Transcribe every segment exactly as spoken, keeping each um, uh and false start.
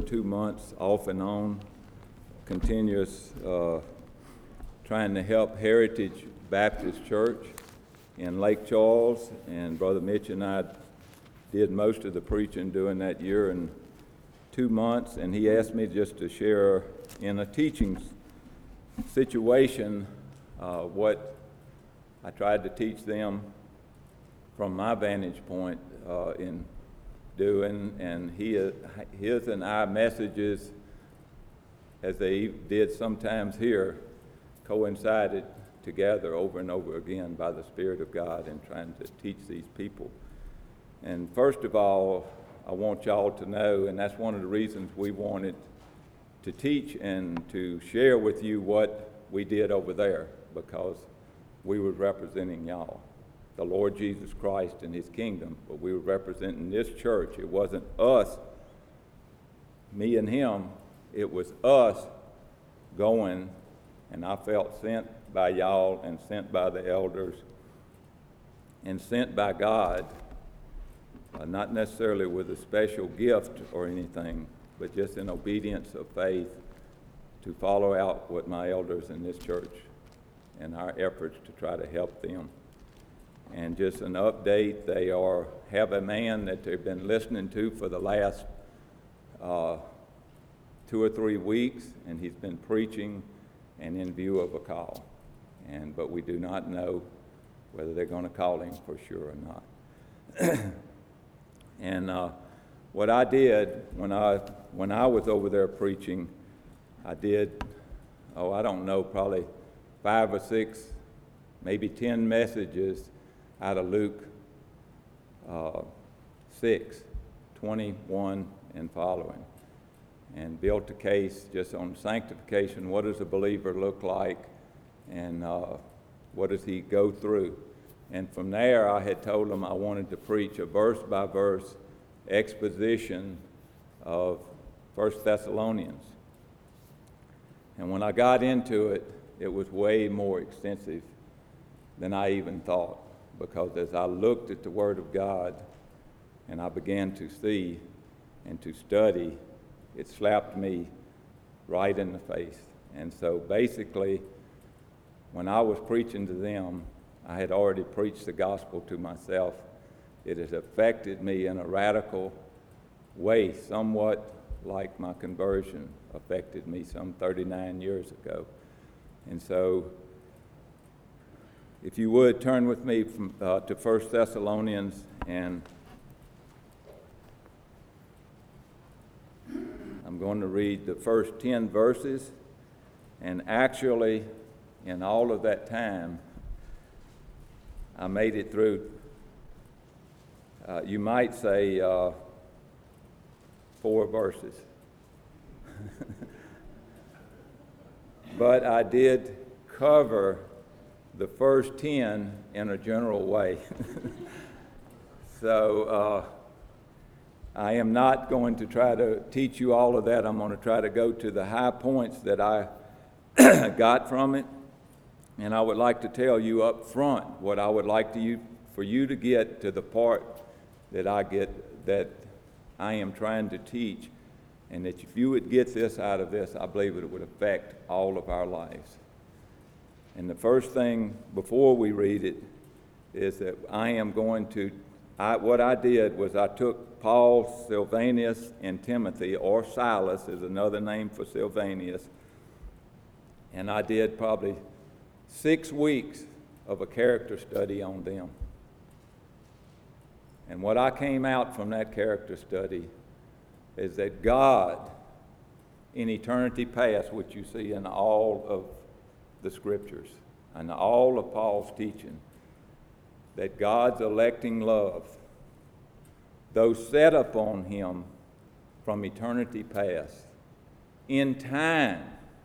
two months off and on, continuous uh, trying to help Heritage Baptist Church in Lake Charles, and Brother Mitch and I did most of the preaching during that year and two months, and he asked me just to share in a teaching situation uh, what I tried to teach them from my vantage point uh, in doing, and he, his and our messages, as they did sometimes here, coincided together over and over again by the Spirit of God in trying to teach these people. And first of all, I want y'all to know, and that's one of the reasons we wanted to teach and to share with you what we did over there, because we were representing y'all, the Lord Jesus Christ and his kingdom, but we were representing this church. It wasn't us, me and him, it was us going, and I felt sent by y'all and sent by the elders and sent by God, uh, not necessarily with a special gift or anything, but just in obedience of faith to follow out what my elders in this church and our efforts to try to help them. And just an update, they are have a man that they've been listening to for the last uh, two or three weeks, and he's been preaching and in view of a call. And but we do not know whether they're going to call him for sure or not. And uh, what I did when I when I was over there preaching, I did, oh, I don't know, probably five or six, maybe ten messages out of Luke uh, six, twenty-one and following, and built a case just on sanctification. What does a believer look like, and uh, what does he go through? And from there, I had told them I wanted to preach a verse-by-verse exposition of First Thessalonians. And when I got into it, it was way more extensive than I even thought, because as I looked at the Word of God and I began to see and to study, it slapped me right in the face. And so basically, when I was preaching to them, I had already preached the gospel to myself. It has affected me in a radical way, somewhat like my conversion affected me some thirty-nine years ago. And so, if you would, turn with me from, uh, to First Thessalonians, and I'm going to read the first ten verses. And actually, in all of that time, I made it through, uh, you might say, uh, four verses. But I did cover the first ten in a general way. So uh, I am not going to try to teach you all of that. I'm going to try to go to the high points that I got from it. And I would like to tell you up front what I would like to you, for you to get to the part that I get, that I am trying to teach, and that if you would get this out of this, I believe it would affect all of our lives. And the first thing before we read it is that I am going to, I, what I did was I took Paul, Silvanus, and Timothy, or Silas is another name for Silvanus, and I did probably six weeks of a character study on them. And what I came out from that character study is that God, in eternity past, which you see in all of the scriptures and all of Paul's teaching, that God's electing love, though set upon him from eternity past, in time,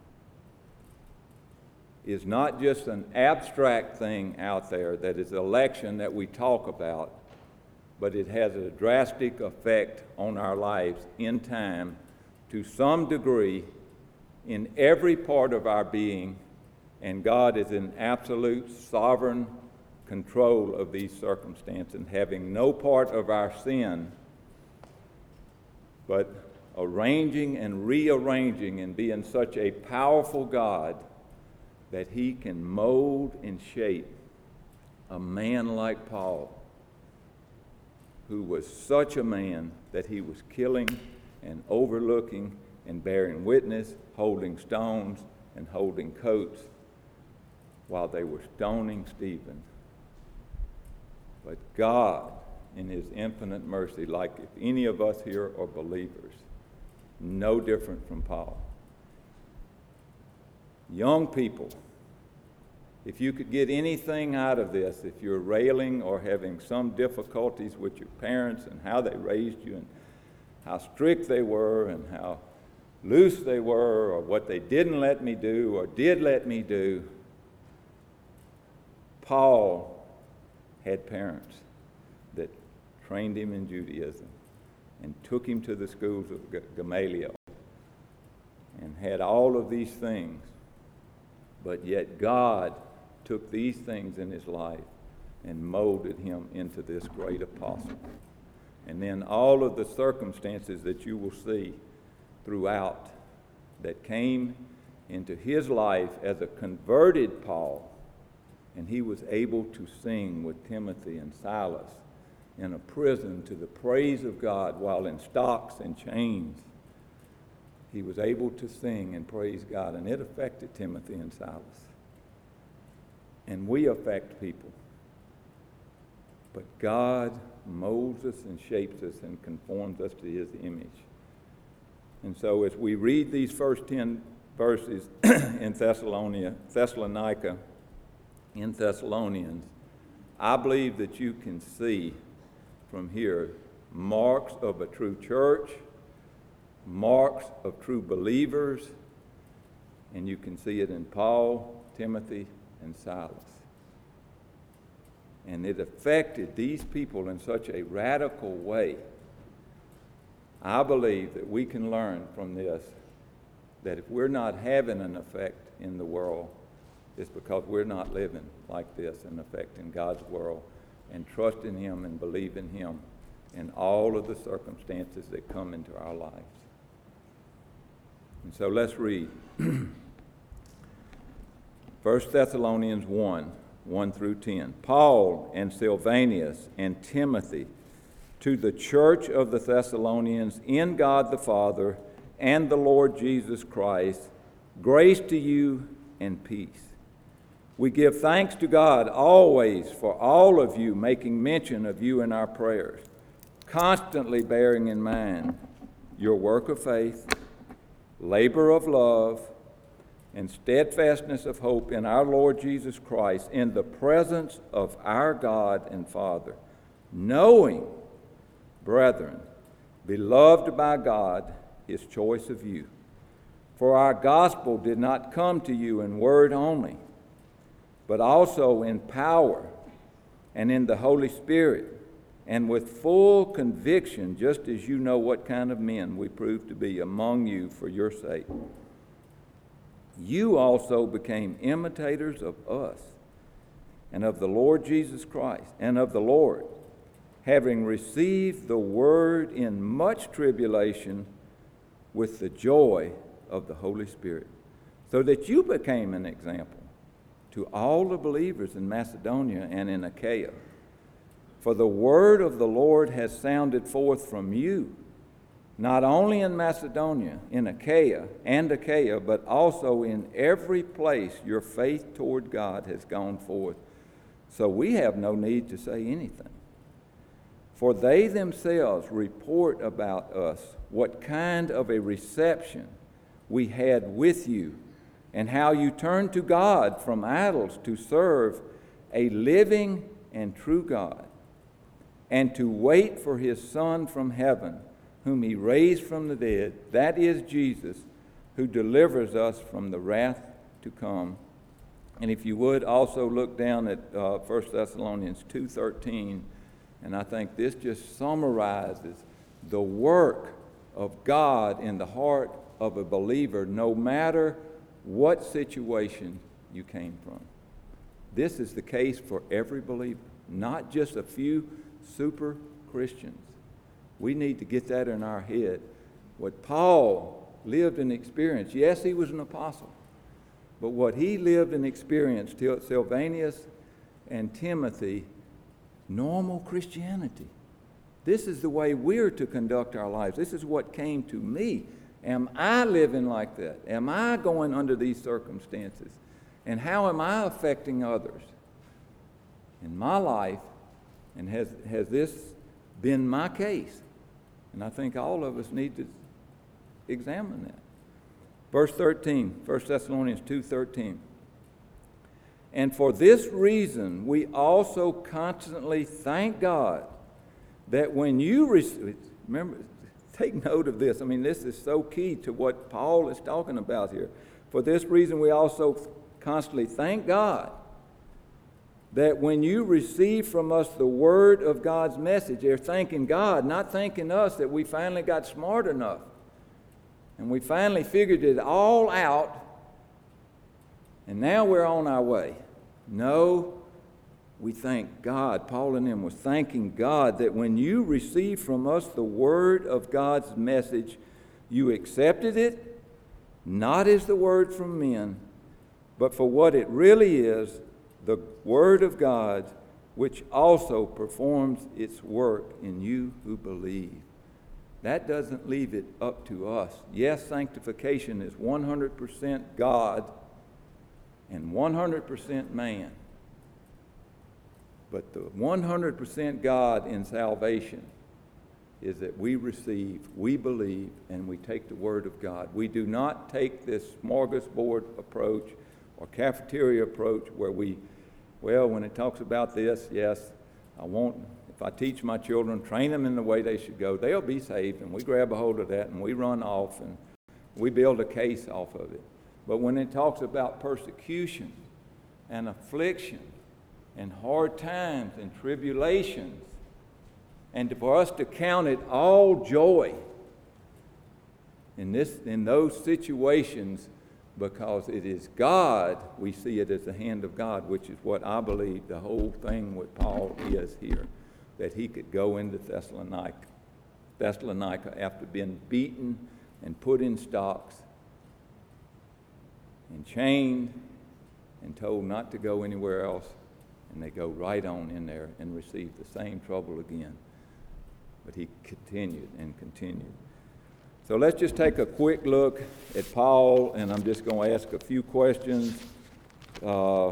is not just an abstract thing out there that is election that we talk about, but it has a drastic effect on our lives in time to some degree in every part of our being, and God is in absolute sovereign control of these circumstances, and having no part of our sin, but arranging and rearranging and being such a powerful God that he can mold and shape a man like Paul, who was such a man that he was killing and overlooking and bearing witness, holding stones and holding coats while they were stoning Stephen. But God, in his infinite mercy, like if any of us here are believers, no different from Paul. Young people, if you could get anything out of this, if you're railing or having some difficulties with your parents and how they raised you and how strict they were and how loose they were or what they didn't let me do or did let me do, Paul had parents that trained him in Judaism and took him to the schools of G- Gamaliel and had all of these things. But yet God took these things in his life and molded him into this great apostle. And then all of the circumstances that you will see throughout that came into his life as a converted Paul, and he was able to sing with Timothy and Silas in a prison to the praise of God while in stocks and chains. He was able to sing and praise God, and it affected Timothy and Silas. And we affect people. But God molds us and shapes us and conforms us to his image. And so as we read these first ten verses in Thessalonica, Thessalonica, in Thessalonians, I believe that you can see from here marks of a true church, marks of true believers, and you can see it in Paul, Timothy, and Silas. And it affected these people in such a radical way. I believe that we can learn from this that if we're not having an effect in the world, it's because we're not living like this and affecting God's world and trusting him and believing him in all of the circumstances that come into our lives. And so let's read. First Thessalonians one, one through ten. Paul and Silvanus and Timothy, to the church of the Thessalonians in God the Father and the Lord Jesus Christ, grace to you and peace. We give thanks to God always for all of you, making mention of you in our prayers, constantly bearing in mind your work of faith, labor of love, and steadfastness of hope in our Lord Jesus Christ in the presence of our God and Father, knowing, brethren, beloved by God, his choice of you. For our gospel did not come to you in word only, but also in power and in the Holy Spirit, and with full conviction, just as you know what kind of men we proved to be among you for your sake. You also became imitators of us and of the Lord Jesus Christ and of the Lord, having received the word in much tribulation with the joy of the Holy Spirit, so that you became an example to all the believers in Macedonia and in Achaia. For the word of the Lord has sounded forth from you, not only in Macedonia, in Achaia and Achaia, but also in every place your faith toward God has gone forth. So we have no need to say anything. For they themselves report about us what kind of a reception we had with you, and how you turned to God from idols to serve a living and true God, and to wait for his Son from heaven, whom he raised from the dead, that is Jesus, who delivers us from the wrath to come. And if you would also look down at uh, First Thessalonians two thirteen, and I think this just summarizes the work of God in the heart of a believer, no matter what situation you came from. This is the case for every believer, not just a few super Christians. We need to get that in our head, what Paul lived and experienced. Yes, he was an apostle, but what he lived and experienced till Silvanus and Timothy, normal Christianity. This is the way we're to conduct our lives. This is what came to me. Am I living like that? Am I going under these circumstances? And how am I affecting others in my life? And has, has this been my case? And I think all of us need to examine that. Verse thirteen, First Thessalonians two thirteen. And for this reason we also constantly thank God that when you receive, remember, take note of this. I mean, this is so key to what Paul is talking about here. For this reason we also constantly thank God that when you receive from us the word of God's message, they're thanking God, not thanking us that we finally got smart enough and we finally figured it all out and now we're on our way. No, we thank God. Paul and them was thanking God that when you receive from us the word of God's message, you accepted it, not as the word from men, but for what it really is, the word of God, which also performs its work in you who believe. That doesn't leave it up to us. Yes, sanctification is one hundred percent God and one hundred percent man. But the one hundred percent God in salvation is that we receive, we believe, and we take the word of God. We do not take this smorgasbord approach or cafeteria approach where we, well, when it talks about this, yes, I won't, if I teach my children, train them in the way they should go, they'll be saved, and we grab a hold of that and we run off and we build a case off of it. But when it talks about persecution and affliction and hard times and tribulations, and for us to count it all joy in this, in those situations, because it is God, we see it as the hand of God, which is what I believe the whole thing with Paul is here, that he could go into Thessalonica, Thessalonica after being beaten and put in stocks and chained and told not to go anywhere else, and they go right on in there and receive the same trouble again. But he continued and continued. So let's just take a quick look at Paul, and I'm just going to ask a few questions. Uh,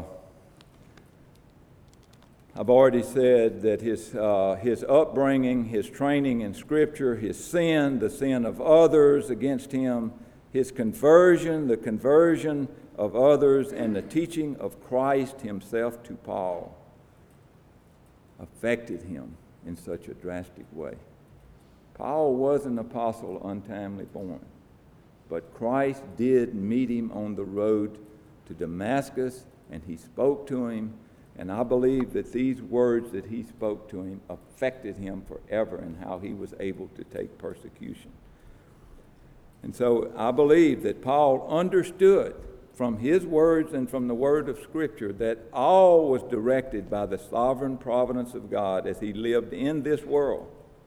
I've already said that his, uh, his upbringing, his training in Scripture, his sin, the sin of others against him, his conversion, the conversion of others, and the teaching of Christ himself to Paul affected him in such a drastic way. Paul was an apostle untimely born, but Christ did meet him on the road to Damascus, and he spoke to him, and I believe that these words that he spoke to him affected him forever in how he was able to take persecution. And so I believe that Paul understood from his words and from the word of Scripture that all was directed by the sovereign providence of God as he lived in this world,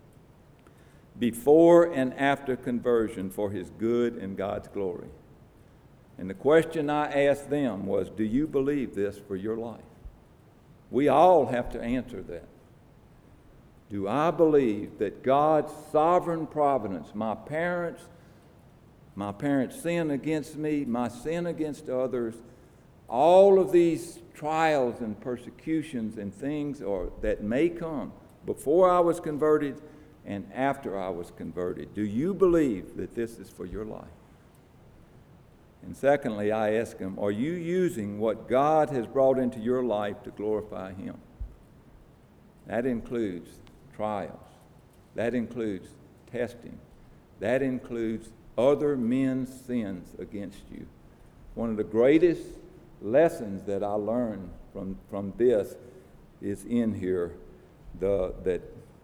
before and after conversion, for his good and God's glory. And the question I asked them was, do you believe this for your life? We all have to answer that. Do I believe that God's sovereign providence, my parents, my parents' sin against me, my sin against others, all of these trials and persecutions and things or that may come before I was converted and after I was converted, do you believe that this is for your life? And secondly, I ask him, are you using what God has brought into your life to glorify him? That includes trials. That includes testing. That includes other men's sins against you. One of the greatest lessons that I learned from, from this is in here, the, that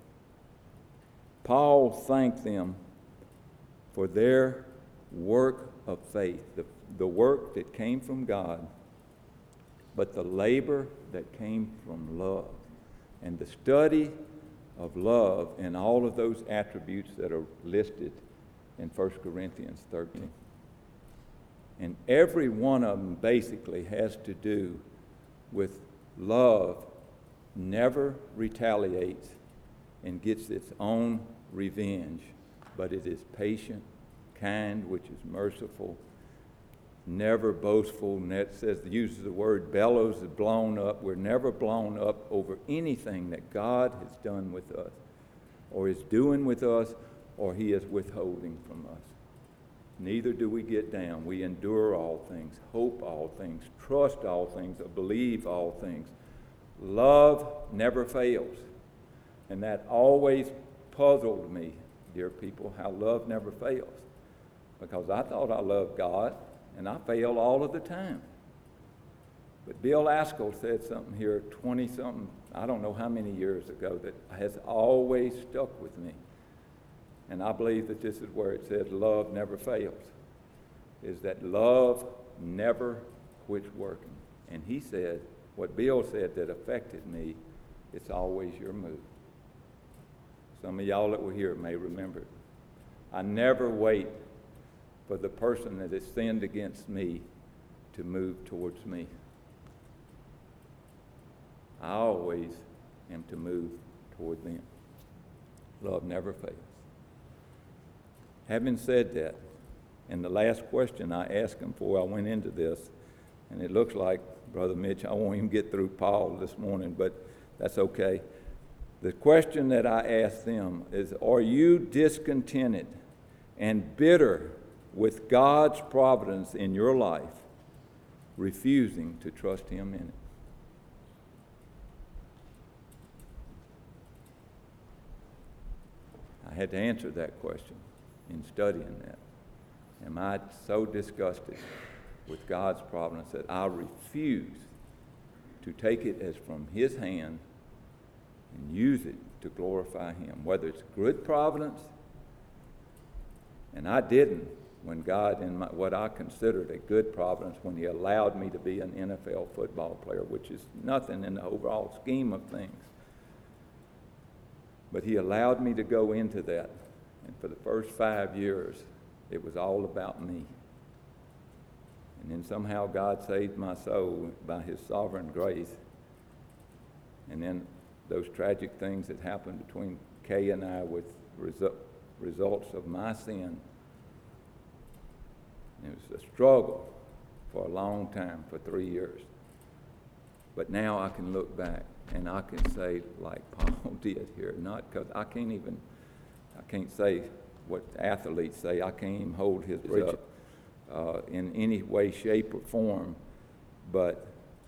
Paul thanked them for their work of faith, the, the work that came from God, but the labor that came from love, and the study of love and all of those attributes that are listed in First Corinthians thirteen. And every one of them basically has to do with love never retaliates and gets its own revenge, but it is patient, kind, which is merciful, never boastful. And that says, uses the word bellows is blown up. We're never blown up over anything that God has done with us, or is doing with us, or he is withholding from us. Neither do we get down. We endure all things, hope all things, trust all things, believe all things. Love never fails. And that always puzzled me, dear people, how love never fails. Because I thought I loved God, and I fail all of the time. But Bill Askell said something here twenty-something, I don't know how many years ago, that has always stuck with me. And I believe that this is where it says love never fails, is that love never quits working. And he said, what Bill said that affected me, it's always your move. Some of y'all that were here may remember it. I never wait for the person that has sinned against me to move towards me. I always am to move toward them. Love never fails. Having said that, and the last question I asked him before I went into this, and it looks like, Brother Mitch, I won't even get through Paul this morning, but that's okay. The question that I asked them is, are you discontented and bitter with God's providence in your life, refusing to trust him in it? I had to answer that question in studying that. Am I so disgusted with God's providence that I refuse to take it as from his hand and use it to glorify him, whether it's good providence, and I didn't when God, in my, what I considered a good providence, when he allowed me to be an N F L football player, which is nothing in the overall scheme of things. But he allowed me to go into that. And for the first five years, it was all about me. And then somehow God saved my soul by his sovereign grace. And then those tragic things that happened between Kay and I with resu- results of my sin. It was a struggle for a long time, for three years. But now I can look back and I can say, like Paul did here, not because I can't even, I can't say what athletes say. I can't even hold his up uh, in any way, shape, or form. But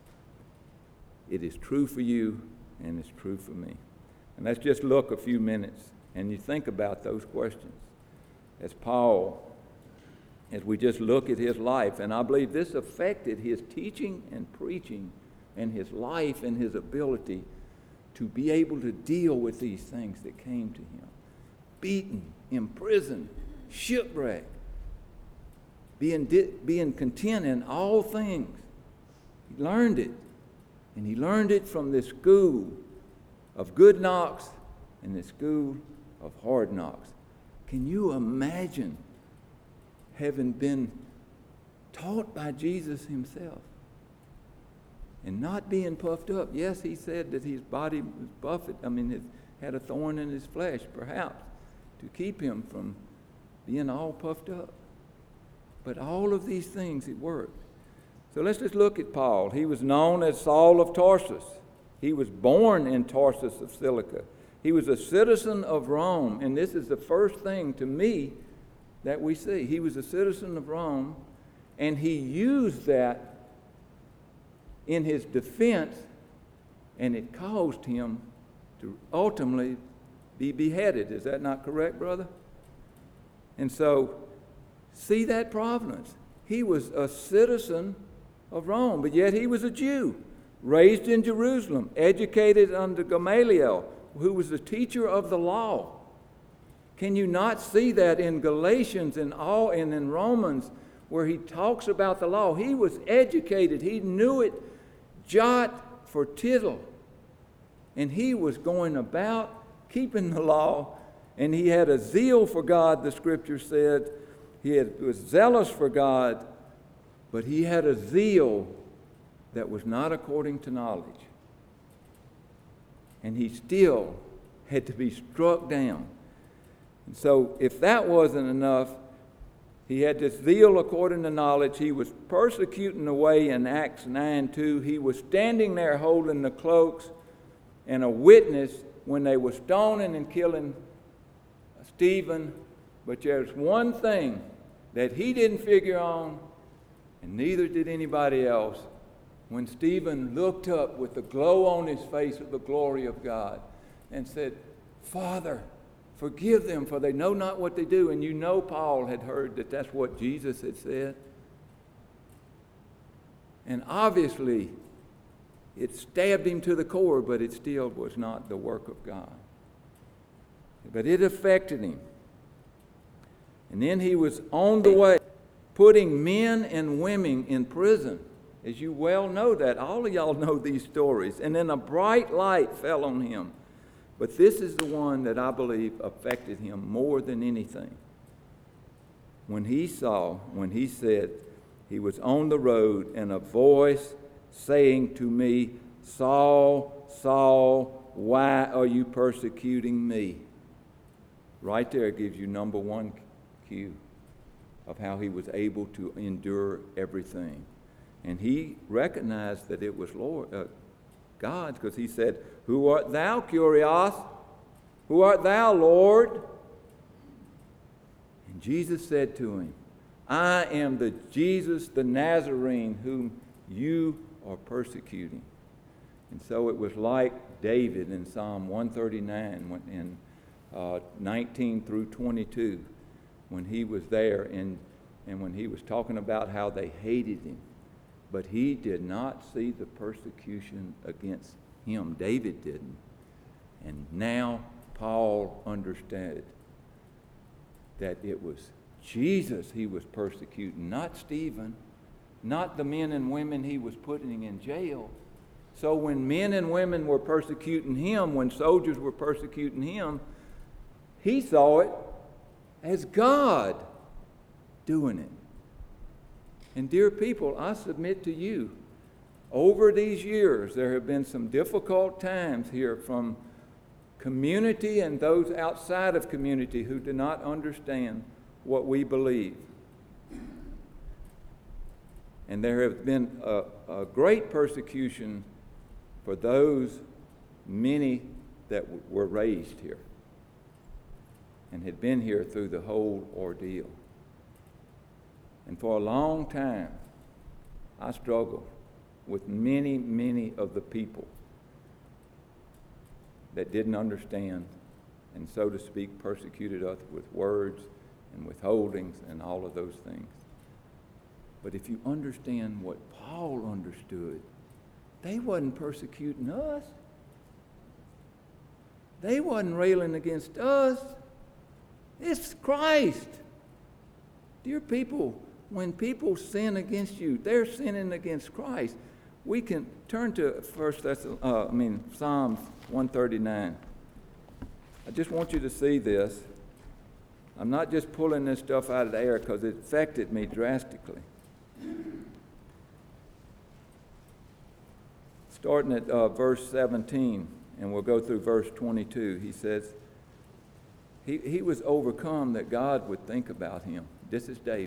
it is true for you and it's true for me. And let's just look a few minutes and you think about those questions. As Paul, as we just look at his life, and I believe this affected his teaching and preaching and his life and his ability to be able to deal with these things that came to him. Beaten, imprisoned, shipwrecked, being, di- being content in all things. He learned it. And he learned it from this school of good knocks and the school of hard knocks. Can you imagine having been taught by Jesus himself and not being puffed up? Yes, he said that his body was buffeted, I mean, it had a thorn in his flesh, perhaps, to keep him from being all puffed up. But all of these things, it worked. So let's just look at Paul. He was known as Saul of Tarsus. He was born in Tarsus of Cilicia. He was a citizen of Rome, and this is the first thing to me that we see. He was a citizen of Rome, and he used that in his defense, and it caused him to ultimately be beheaded. Is that not correct, brother? And so, see that providence. He was a citizen of Rome, but yet he was a Jew, raised in Jerusalem, educated under Gamaliel, who was the teacher of the law. Can you not see that in Galatians and all and in Romans, where he talks about the law? He was educated. He knew it jot for tittle. And he was going about keeping the law And he had a zeal for God, the Scripture said. He had, was zealous for God, but he had a zeal that was not according to knowledge. And he still had to be struck down. And so if that wasn't enough, he had this zeal according to knowledge. He was persecuting the way in Acts nine two. He was standing there holding the cloaks and a witness when they were stoning and killing Stephen. But there's one thing that he didn't figure on, and neither did anybody else. When Stephen looked up with the glow on his face of the glory of God and said, "Father, forgive them, for they know not what they do." And you know Paul had heard that that's what Jesus had said. And obviously, it stabbed him to the core, but it still was not the work of God. But it affected him. And then he was on the way, putting men and women in prison. As you well know that. All of y'all know these stories. And then a bright light fell on him. But this is the one that I believe affected him more than anything. When he saw, when he said, he was on the road, and a voice saying to me, "Saul, Saul, why are you persecuting me?" Right there gives you number one cue of how he was able to endure everything. And he recognized that it was Lord, uh, God, because he said, "Who art thou, Kurios? Who art thou, Lord?" And Jesus said to him, "I am the Jesus the Nazarene whom you are persecuting." And so it was like David in Psalm one thirty-nine when, in uh, nineteen through twenty-two, when he was there and, and when he was talking about how they hated him. But he did not see the persecution against him. David didn't. And now Paul understood that it was Jesus he was persecuting, not Stephen, not the men and women he was putting in jail. So when men and women were persecuting him, when soldiers were persecuting him, he saw it as God doing it. And dear people, I submit to you, over these years, there have been some difficult times here from community and those outside of community who do not understand what we believe. And there have been a, a great persecution for those many that w- were raised here and had been here through the whole ordeal. And for a long time, I struggled with many, many of the people that didn't understand and, so to speak, persecuted us with words and withholdings and all of those things. But if you understand what Paul understood, they wasn't persecuting us. They wasn't railing against us. It's Christ. Dear people, when people sin against you, they're sinning against Christ. We can turn to First Thessalonians, uh, I mean Psalms one thirty-nine. I just want you to see this. I'm not just pulling this stuff out of the air because it affected me drastically. Starting at uh, verse seventeen, and we'll go through verse twenty-two. He says, he, he was overcome that God would think about him. This is David.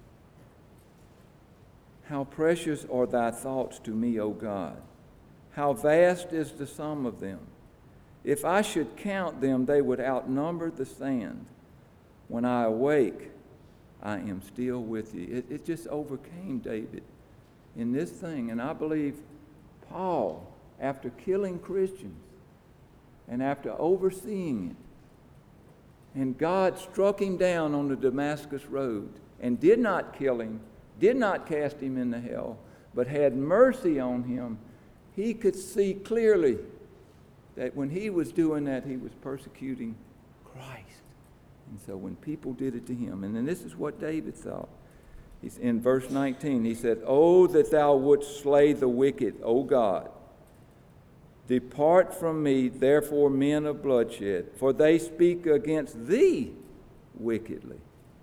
"How precious are thy thoughts to me, O God! How vast is the sum of them! If I should count them, they would outnumber the sand. When I awake, I am still with thee." It, it just overcame David in this thing. And I believe Paul, after killing Christians and after overseeing it, and God struck him down on the Damascus road and did not kill him, did not cast him into hell, but had mercy on him, he could see clearly that when he was doing that, he was persecuting Christ. And so when people did it to him, and then this is what David thought. He's in verse nineteen, he said, "Oh, that thou wouldst slay the wicked, O God, Depart from me, therefore, men of bloodshed, for they speak against thee wickedly.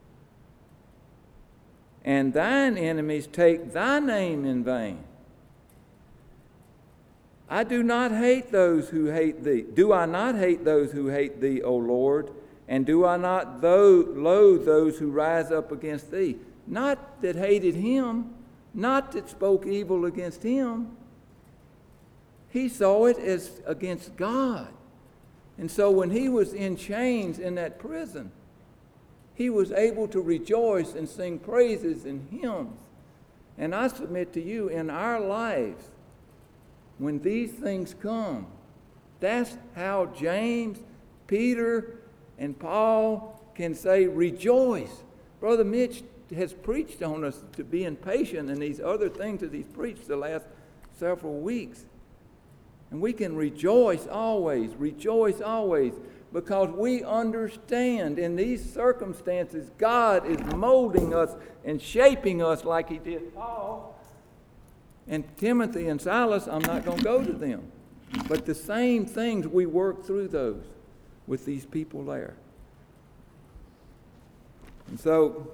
And thine enemies take thy name in vain. I do not hate those who hate thee. Do I not hate those who hate thee, O Lord? And do I not loathe those who rise up against thee? Not that hated him, not that spoke evil against him. He saw it as against God. And so when he was in chains in that prison, he was able to rejoice and sing praises and hymns. And I submit to you, in our lives, when these things come, that's how James, Peter, and Paul can say, rejoice. Brother Mitch has preached on us to be impatient and these other things that he's preached the last several weeks. And we can rejoice always, rejoice always, because we understand in these circumstances God is molding us and shaping us like he did Paul. And Timothy and Silas, I'm not going to go to them. But the same things, we work through those with these people there. And so,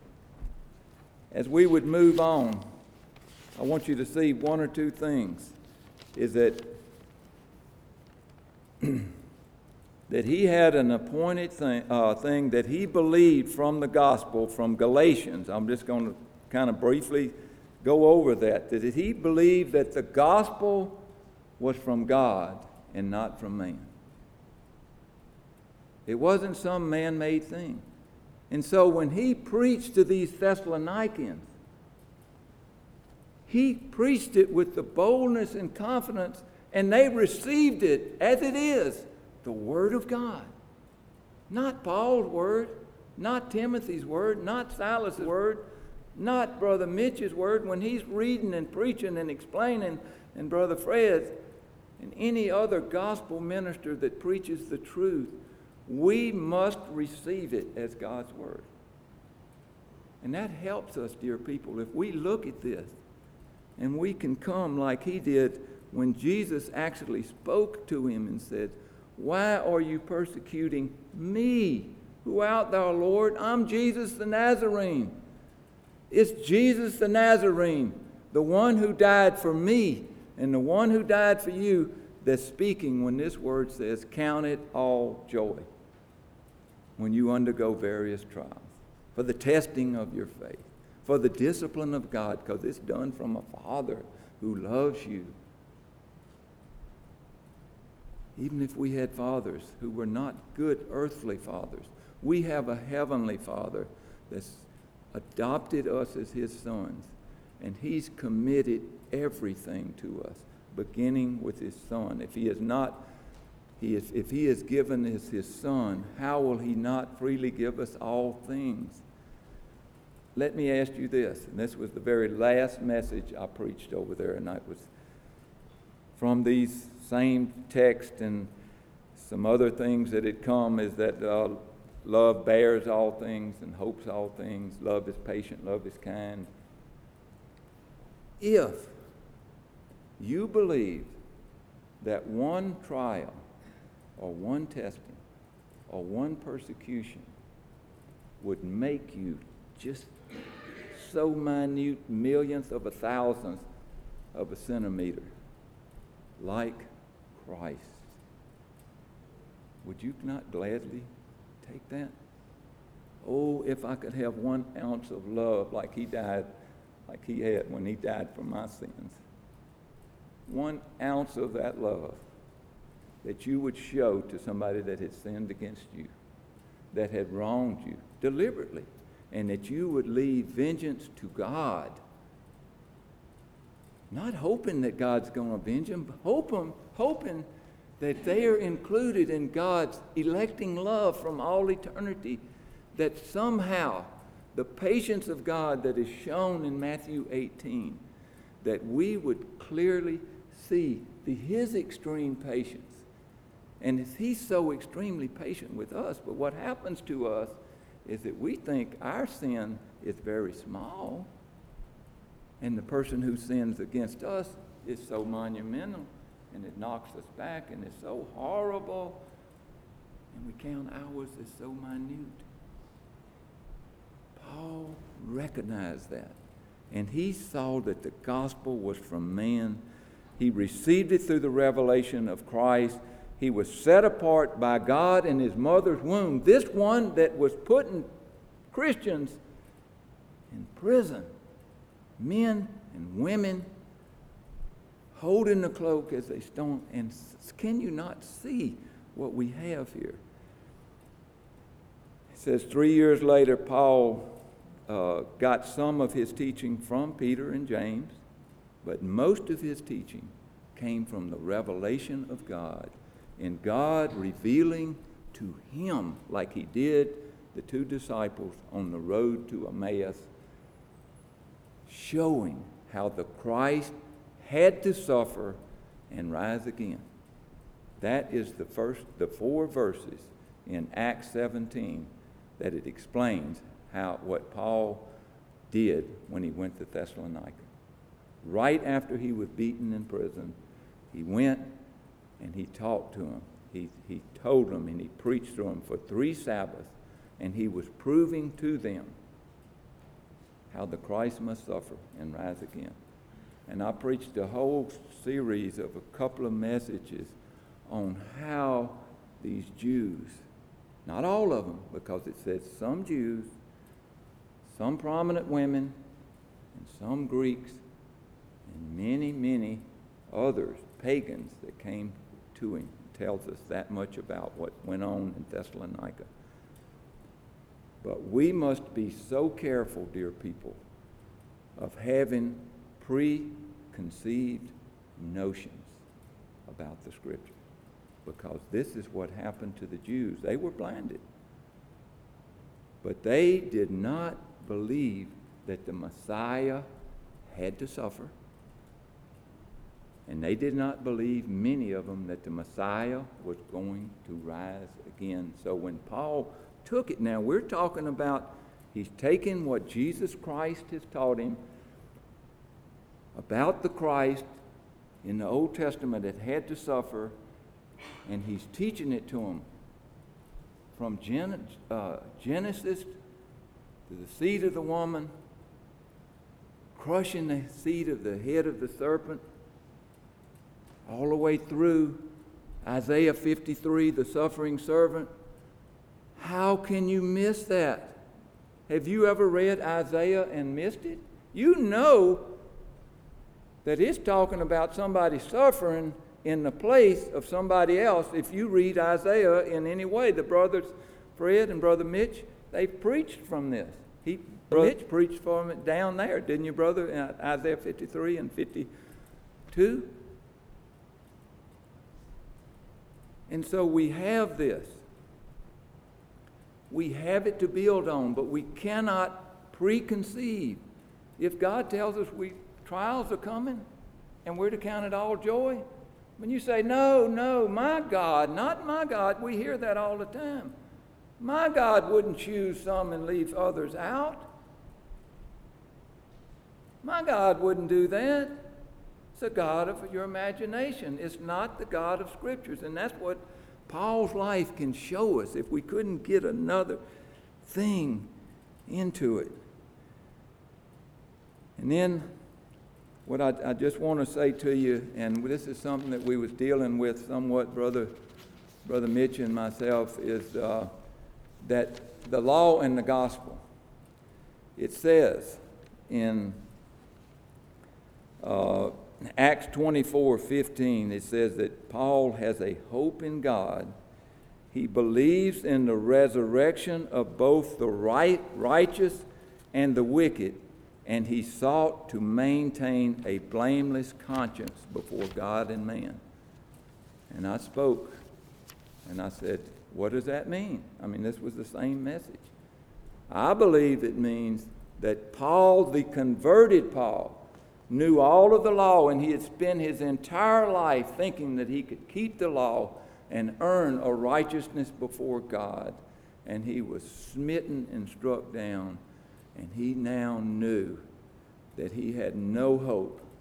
as we would move on, I want you to see one or two things. Is that that he had an appointed thing, uh, thing that he believed from the gospel, from Galatians. I'm just going to kind of briefly go over that. That he believed that the gospel was from God and not from man. It wasn't some man-made thing. And so when he preached to these Thessalonians, he preached it with the boldness and confidence, and they received it as it is, the Word of God. Not Paul's word, not Timothy's word, not Silas's word, not Brother Mitch's word. When he's reading and preaching and explaining, and Brother Fred and any other gospel minister that preaches the truth, we must receive it as God's word. And that helps us, dear people, if we look at this and we can come like he did when Jesus actually spoke to him and said, why are you persecuting me? Who art thou, Lord? I'm Jesus the Nazarene. It's Jesus the Nazarene, the one who died for me and the one who died for you, that's speaking when this word says, count it all joy when you undergo various trials, for the testing of your faith, for the discipline of God, because it's done from a Father who loves you. Even if we had fathers who were not good earthly fathers, we have a heavenly Father that's adopted us as his sons, and he's committed everything to us, beginning with his Son. If he is not, he is, if he is given as his Son, how will he not freely give us all things? Let me ask you this, and this was the very last message I preached over there, and that was from these same text and some other things that had come, is that uh, love bears all things and hopes all things. Love is patient, love is kind. If you believe that one trial or one testing or one persecution would make you just so minute, millionth of a thousandth of a centimeter like Christ, would you not gladly take that? Oh, if I could have one ounce of love like he died, like he had when he died for my sins. One ounce of that love that you would show to somebody that had sinned against you, that had wronged you deliberately, and that you would leave vengeance to God. Not hoping that God's going to avenge them, but hoping, hoping that they are included in God's electing love from all eternity, that somehow the patience of God that is shown in Matthew eighteen, that we would clearly see the, his extreme patience. And he's so extremely patient with us, but what happens to us is that we think our sin is very small, and the person who sins against us is so monumental. and it knocks us back, and it's so horrible, and we count ours as so minute. Paul recognized that, and he saw that the gospel was from man. He received it through the revelation of Christ. He was set apart by God in his mother's womb. This one that was putting Christians in prison, men and women, holding the cloak as they stone. And can you not see what we have here? It says three years later, Paul uh, got some of his teaching from Peter and James, but most of his teaching came from the revelation of God, and God revealing to him, like he did the two disciples on the road to Emmaus, showing how the Christ had to suffer and rise again. That is the first, the four verses in Acts seventeen that it explains how what Paul did when he went to Thessalonica. Right after he was beaten in prison, he went and he talked to them. He, he told them and he preached to them for three Sabbaths, and he was proving to them how the Christ must suffer and rise again. And I preached a whole series of a couple of messages on how these Jews, not all of them, because it says some Jews, some prominent women, and some Greeks, and many, many others, pagans that came to him. It tells us that much about what went on in Thessalonica. But we must be so careful, dear people, of having preconceived notions about the Scriptures, because this is what happened to the Jews. They were blinded, but they did not believe that the Messiah had to suffer, and they did not believe, many of them, that the Messiah was going to rise again. So when Paul took it, now we're talking about he's taken what Jesus Christ has taught him about the Christ in the Old Testament that had to suffer, and he's teaching it to them from Gen- uh, Genesis to the seed of the woman, crushing the seed of the head of the serpent, all the way through Isaiah fifty-three, the suffering servant. How can you miss that? Have you ever read Isaiah and missed it? You know that it's talking about somebody suffering in the place of somebody else if you read Isaiah in any way. The brothers Fred and Brother Mitch, they preached from this. He, Brother Mitch preached from it down there, didn't you, brother, in Isaiah fifty-three and fifty-two? And so we have this. We have it to build on, but we cannot preconceive. If God tells us we trials are coming and we're to count it all joy, when you say, no, no, my God, not my God, we hear that all the time. My God wouldn't choose some and leave others out. My God wouldn't do that. It's a God of your imagination. It's not the God of Scriptures. And that's what Paul's life can show us if we couldn't get another thing into it. And then what I, I just want to say to you, and this is something that we was dealing with somewhat, Brother, Brother Mitch and myself, is uh, that the law and the gospel. It says in uh, Acts twenty-four fifteen, it says that Paul has a hope in God. He believes in the resurrection of both the right, righteous and the wicked, and he sought to maintain a blameless conscience before God and man. And I spoke, and I said, what does that mean? I mean, this was the same message. I believe it means that Paul, the converted Paul, knew all of the law, and he had spent his entire life thinking that he could keep the law and earn a righteousness before God. And he was smitten and struck down, and he now knew that he had no hope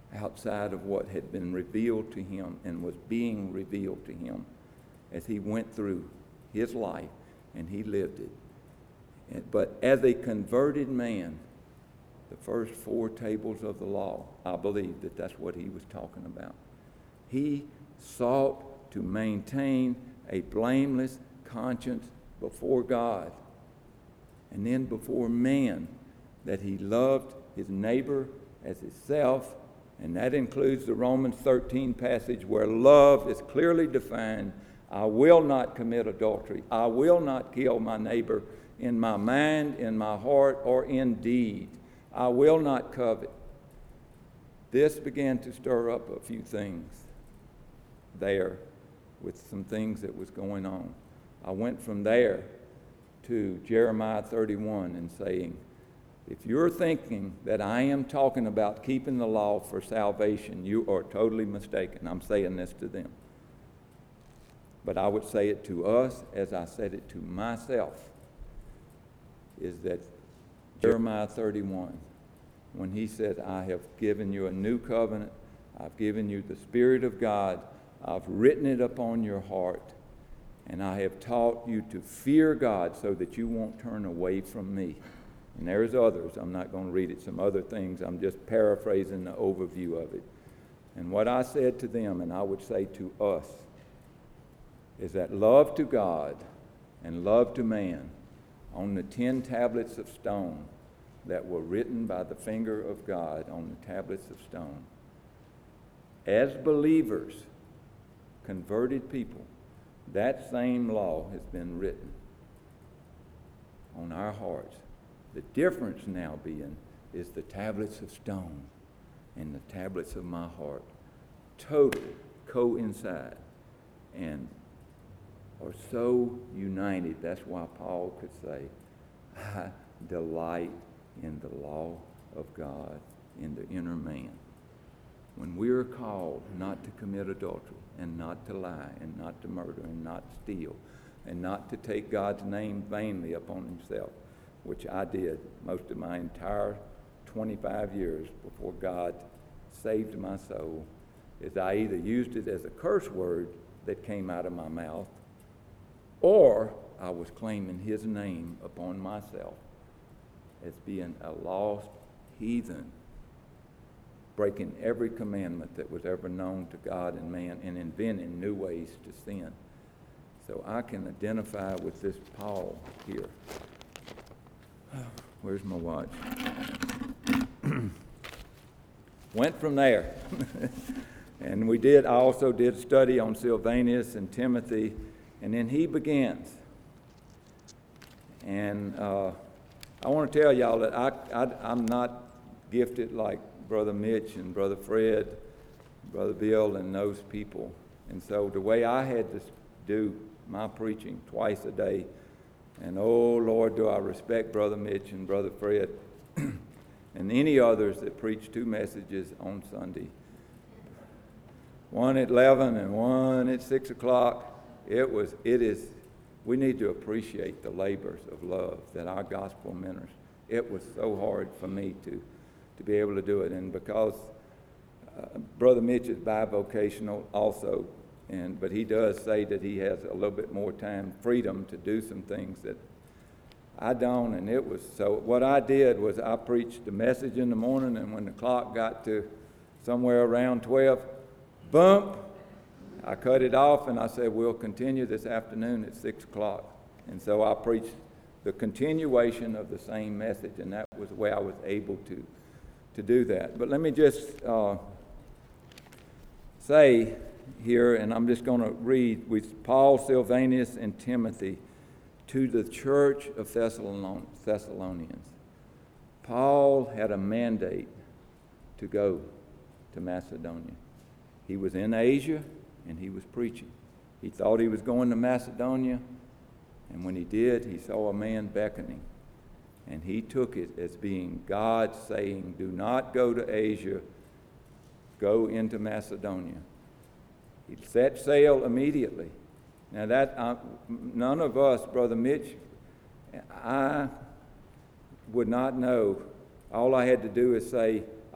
outside of what had been revealed to him and was being revealed to him as he went through his life and he lived it. But as a converted man, the first four tables of the law, I believe that that's what he was talking about. He sought to maintain a blameless conscience before God and then before man, that he loved his neighbor as himself, and that includes the Romans thirteen passage where love is clearly defined. I will not commit adultery. I will not kill my neighbor in my mind, in my heart, or in deed. I will not covet. This began to stir up a few things there with some things that was going on. I went from there to Jeremiah thirty-one and saying, if you're thinking that I am talking about keeping the law for salvation, you are totally mistaken. I'm saying this to them. But I would say it to us as I said it to myself, is that Jeremiah thirty-one, when he said, I have given you a new covenant, I've given you the Spirit of God, I've written it upon your heart, and I have taught you to fear God so that you won't turn away from me. And there's others. I'm not going to read it. Some other things. I'm just paraphrasing the overview of it. And what I said to them, and I would say to us, is that love to God and love to man on the ten tablets of stone that were written by the finger of God on the tablets of stone. As believers, converted people, that same law has been written on our hearts. The difference now being is the tablets of stone and the tablets of my heart totally coincide and are so united. That's why Paul could say, I delight in the law of God in the inner man. When we are called not to commit adultery and not to lie and not to murder and not steal and not to take God's name vainly upon himself, which I did most of my entire twenty-five years before God saved my soul, is I either used it as a curse word that came out of my mouth, or I was claiming his name upon myself as being a lost heathen, breaking every commandment that was ever known to God and man and inventing new ways to sin. So I can identify with this Paul here. Where's my watch? Went from there. And we did, I also did a study on Silvanus and Timothy, and then he begins. And uh, I want to tell y'all that I, I, I'm not gifted like Brother Mitch and Brother Fred, Brother Bill, and those people. And so the way I had to do my preaching twice a day, and oh Lord, do I respect Brother Mitch and Brother Fred and any others that preach two messages on Sunday. One at eleven and one at six o'clock. It was, it is, we need to appreciate the labors of love that our gospel ministers. It was so hard for me to, to be able to do it. And because uh, Brother Mitch is bivocational also, and but he does say that he has a little bit more time, freedom to do some things that I don't. And it was, so what I did was I preached the message in the morning, and when the clock got to somewhere around twelve, bump, I cut it off and I said, we'll continue this afternoon at six o'clock. And so I preached the continuation of the same message, and that was the way I was able to, to do that. But let me just uh, say here, and I'm just going to read with Paul, Silvanus, and Timothy to the church of Thessalonians. Paul had a mandate to go to Macedonia. He was in Asia, and he was preaching. He thought he was going to Macedonia, and when he did, he saw a man beckoning. And he took it as being God saying, do not go to Asia, go into Macedonia. He set sail immediately. Now that, uh, none of us, Brother Mitch, I would not know. All I had to do is say,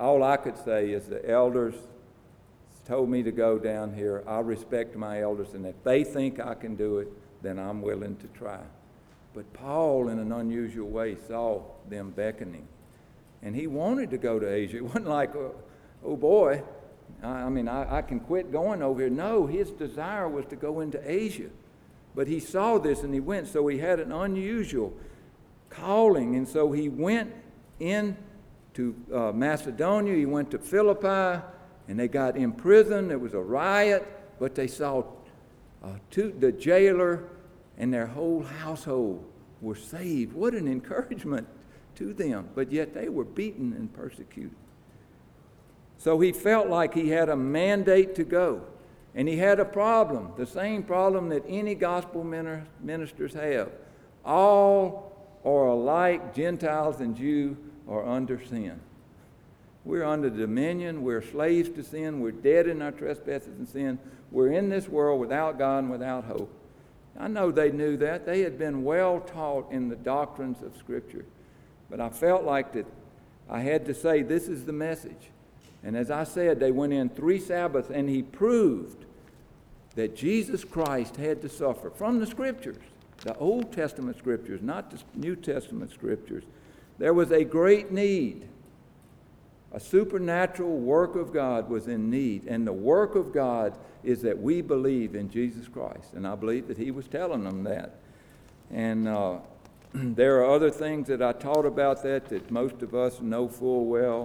all I could say is the elders told me to go down here. I respect my elders, and if they think I can do it, then I'm willing to try. But Paul, in an unusual way, saw them beckoning. And he wanted to go to Asia. It wasn't like, oh, oh boy, I, I mean, I, I can quit going over here. No, his desire was to go into Asia. But he saw this and he went. So he had an unusual calling. And so he went in to uh, Macedonia. He went to Philippi, and they got imprisoned. There was a riot, but they saw uh, two, the jailer and their whole household were saved. What an encouragement to them. But yet they were beaten and persecuted. So he felt like he had a mandate to go. And he had a problem, the same problem that any gospel ministers have. All are alike, Gentiles and Jew are under sin. We're under dominion. We're slaves to sin. We're dead in our trespasses and sin. We're in this world without God and without hope. I know they knew that. They had been well taught in the doctrines of Scripture. But I felt like that I had to say, this is the message. And as I said, they went in three Sabbaths, and he proved that Jesus Christ had to suffer from the Scriptures, the Old Testament Scriptures, not the New Testament Scriptures. There was a great need. A supernatural work of God was in need, and the work of God is that we believe in Jesus Christ. And I believe that he was telling them that. And uh, there are other things that I taught about that that most of us know full well.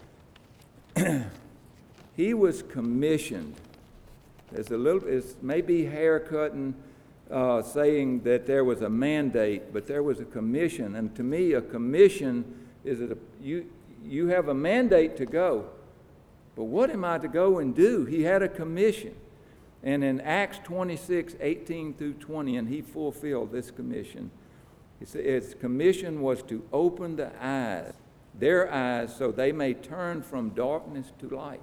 He was commissioned. There's a little, it's maybe haircutting, uh, saying that there was a mandate, but there was a commission. And to me, a commission is that a, you you have a mandate to go, but what am I to go and do? He had a commission. And in Acts twenty-six, eighteen through twenty, and he fulfilled this commission. His commission was to open the eyes, their eyes, so they may turn from darkness to light.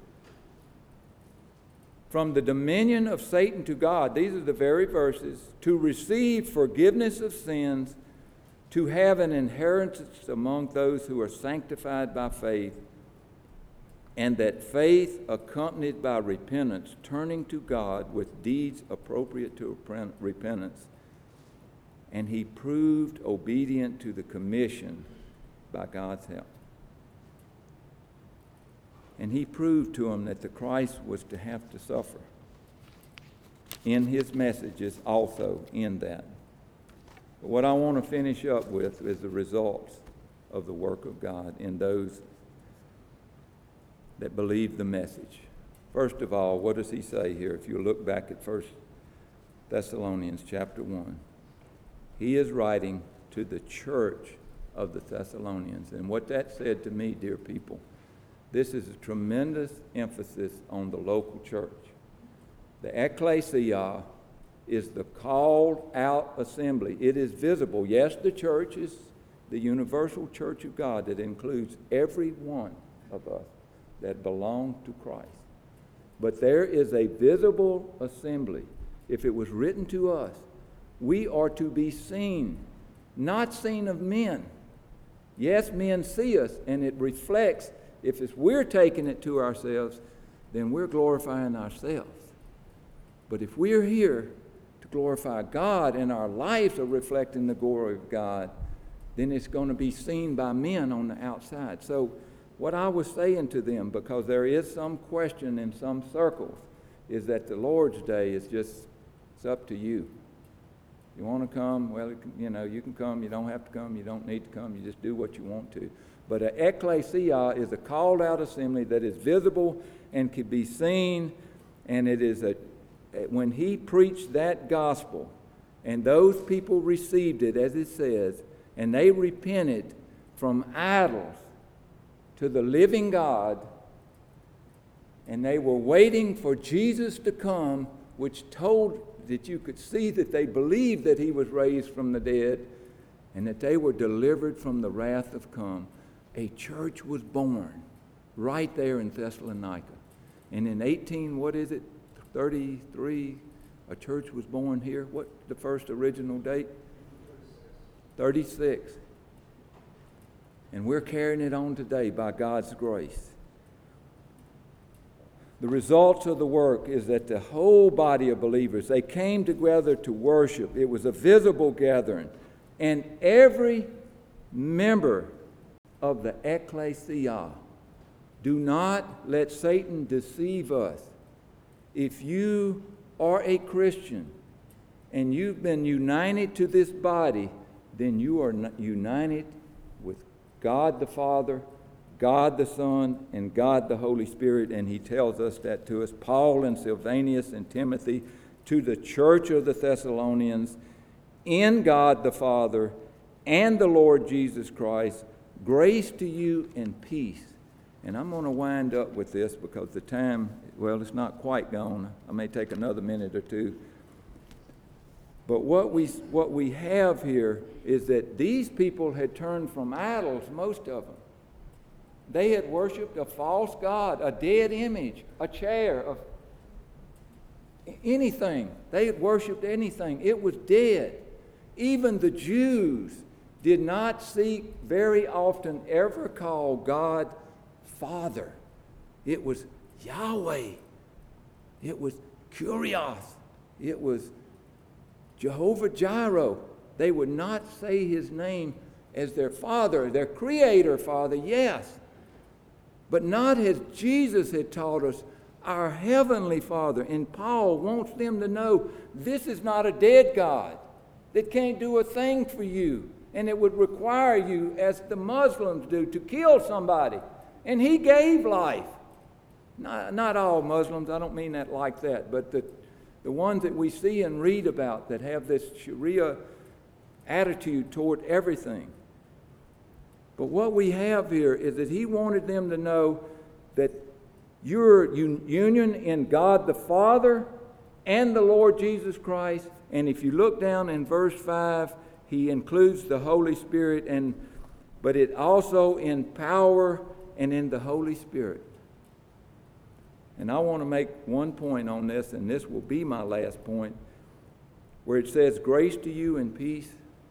From the dominion of Satan to God, these are the very verses, to receive forgiveness of sins, to have an inheritance among those who are sanctified by faith, and that faith accompanied by repentance, turning to God with deeds appropriate to repentance. And he proved obedient to the commission by God's help. And he proved to them that the Christ was to have to suffer. In his messages also in that. But what I want to finish up with is the results of the work of God in those that believe the message. First of all, what does he say here? If you look back at First Thessalonians chapter one, he is writing to the church of the Thessalonians. And what that said to me, dear people, this is a tremendous emphasis on the local church. The ecclesia is the called out assembly. It is visible. Yes, the church is the universal church of God that includes every one of us that belong to Christ. But there is a visible assembly. If it was written to us, we are to be seen, not seen of men. Yes, men see us, and it reflects. If it's, we're taking it to ourselves, then we're glorifying ourselves. But if we're here to glorify God and our lives are reflecting the glory of God, then it's going to be seen by men on the outside. So what I was saying to them, because there is some question in some circles, is that the Lord's Day is just, it's up to you. You want to come, well, you know, you can come. You don't have to come. You don't need to come. You just do what you want to. But an ecclesia is a called out assembly that is visible and can be seen. And it is a, when he preached that gospel and those people received it, as it says, and they repented from idols to the living God, and they were waiting for Jesus to come, which told that you could see that they believed that he was raised from the dead and that they were delivered from the wrath of come. A church was born right there in Thessalonica. And in eighteen, what is it, thirty-three, a church was born here. What the first original date? thirty-six. And we're carrying it on today by God's grace. The results of the work is that the whole body of believers, they came together to worship. It was a visible gathering. And every member of the ecclesia, do not let Satan deceive us. If you are a Christian and you've been united to this body, then you are united with God the Father, God the Son, and God the Holy Spirit, and he tells us that to us. Paul and Silvanus and Timothy, to the church of the Thessalonians, in God the Father and the Lord Jesus Christ, grace to you and peace. And I'm going to wind up with this because the time, well, it's not quite gone. I may take another minute or two. But what we, what we have here is that these people had turned from idols, most of them. They had worshipped a false god, a dead image, a chair, of anything. They had worshipped anything. It was dead. Even the Jews did not seek very often ever call God Father. It was Yahweh. It was Kurios. It was Jehovah Jireh. They would not say his name as their Father, their Creator Father, yes. But not as Jesus had taught us, our Heavenly Father. And Paul wants them to know this is not a dead God that can't do a thing for you. And it would require you, as the Muslims do, to kill somebody. And he gave life. Not, not all Muslims, I don't mean that like that, but the, the ones that we see and read about that have this Sharia attitude toward everything. But what we have here is that he wanted them to know that your union in God the Father and the Lord Jesus Christ, and if you look down in verse five, he includes the Holy Spirit, and but it also in power and in the Holy Spirit. And I want to make one point on this, and this will be my last point, where it says, grace to you and peace.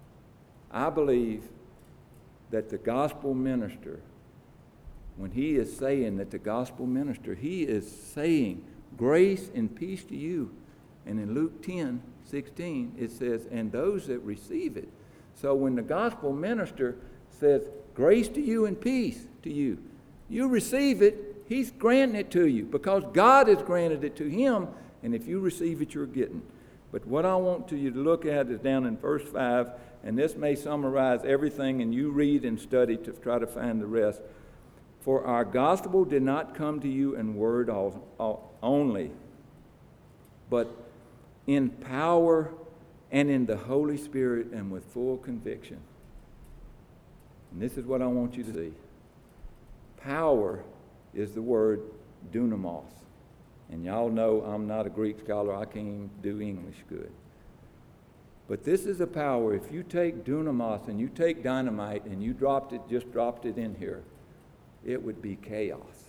I believe that the gospel minister, when he is saying that the gospel minister, he is saying grace and peace to you. And in Luke ten sixteen, it says, and those that receive it. So when the gospel minister says grace to you and peace to you, you receive it, he's granting it to you because God has granted it to him. And if you receive it, you're getting. But what I want to you to look at is down in verse five, and this may summarize everything, and you read and study to try to find the rest. For our gospel did not come to you in word all, all, only, but in power and in the Holy Spirit and with full conviction. And this is what I want you to see. Power is the word dunamos. And y'all know I'm not a Greek scholar. I can't even do English good. But this is a power. If you take dunamos and you take dynamite and you dropped it, just dropped it in here, it would be chaos.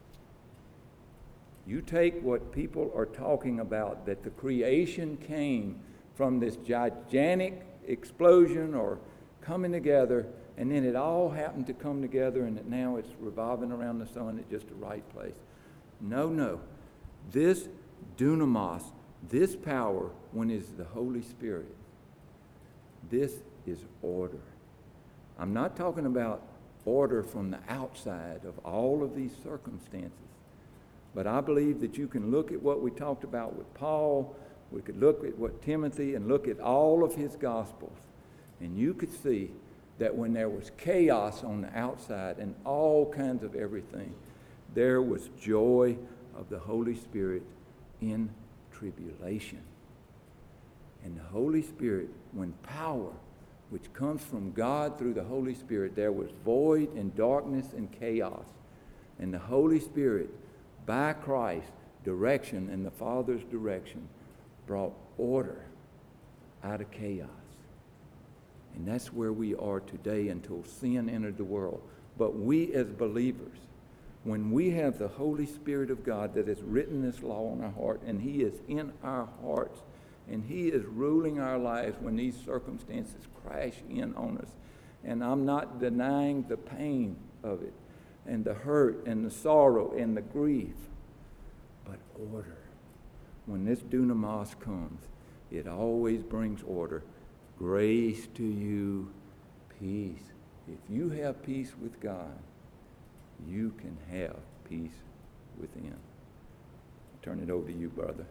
You take what people are talking about, that the creation came from this gigantic explosion or coming together, and then it all happened to come together, and that now it's revolving around the sun at just the right place. No, no. This dunamos, this power, when it's the Holy Spirit, this is order. I'm not talking about order from the outside of all of these circumstances. But I believe that you can look at what we talked about with Paul, we could look at what Timothy, and look at all of his Gospels, and you could see that when there was chaos on the outside and all kinds of everything, there was joy of the Holy Spirit in tribulation. And the Holy Spirit, when power, which comes from God through the Holy Spirit, there was void and darkness and chaos. And the Holy Spirit, by Christ, direction and the Father's direction, brought order out of chaos. And that's where we are today until sin entered the world. But we as believers, when we have the Holy Spirit of God that has written this law on our heart, and he is in our hearts, and he is ruling our lives when these circumstances crash in on us, And I'm not denying the pain of it, and the hurt, and the sorrow, and the grief. But order. When this dunamis comes, it always brings order. Grace to you, peace. If you have peace with God, you can have peace within. I'll turn it over to you, brother.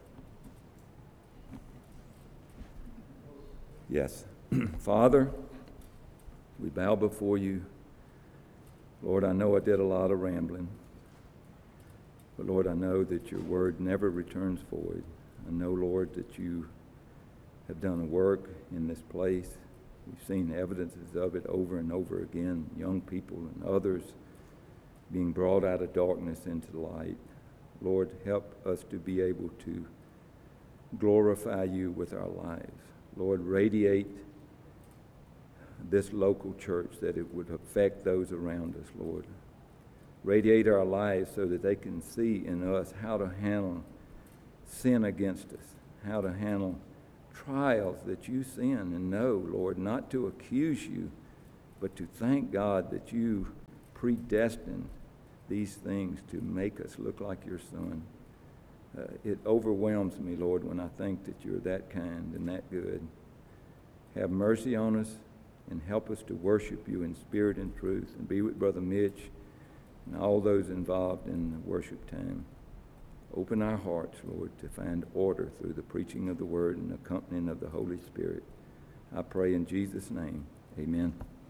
Yes. Father, we bow before you. Lord, I know I did a lot of rambling. But Lord, I know that your word never returns void. I know, Lord, that you have done a work in this place. We've seen evidences of it over and over again, young people and others being brought out of darkness into light. Lord, help us to be able to glorify you with our lives. Lord, radiate this local church that it would affect those around us, Lord. Radiate our lives so that they can see in us how to handle sin against us, how to handle trials that you sin, and know, Lord, not to accuse you, but to thank God that you predestined these things to make us look like your Son. Uh, it overwhelms me, Lord, when I think that you're that kind and that good. Have mercy on us and help us to worship you in spirit and truth, and be with Brother Mitch and all those involved in the worship time. Open our hearts, Lord, to find order through the preaching of the word and the accompanying of the Holy Spirit. I pray in Jesus' name, amen.